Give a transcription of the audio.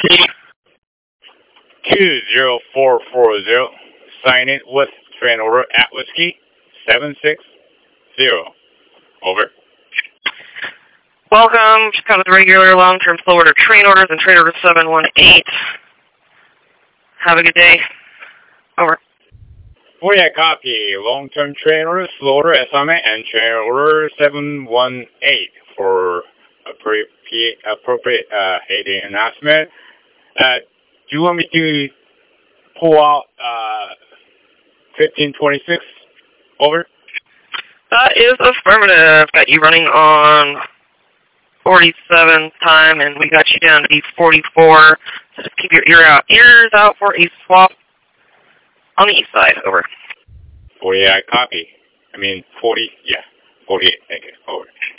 20440. Sign in with train order at whiskey 760. Over. Welcome to kind of the regular long-term slow order train orders and train order 718. Have a good day. Over. For your copy, long-term train order, slow order estimate, and train order 718 for appropriate heading announcement. Do you want me to pull out 1526? Over. That is affirmative. Got you running on 47 time, and we got you down to be 44. So just keep your ears out for a swap on the east side. Over. 40, copy. 40, yeah. 48, thank you. Over.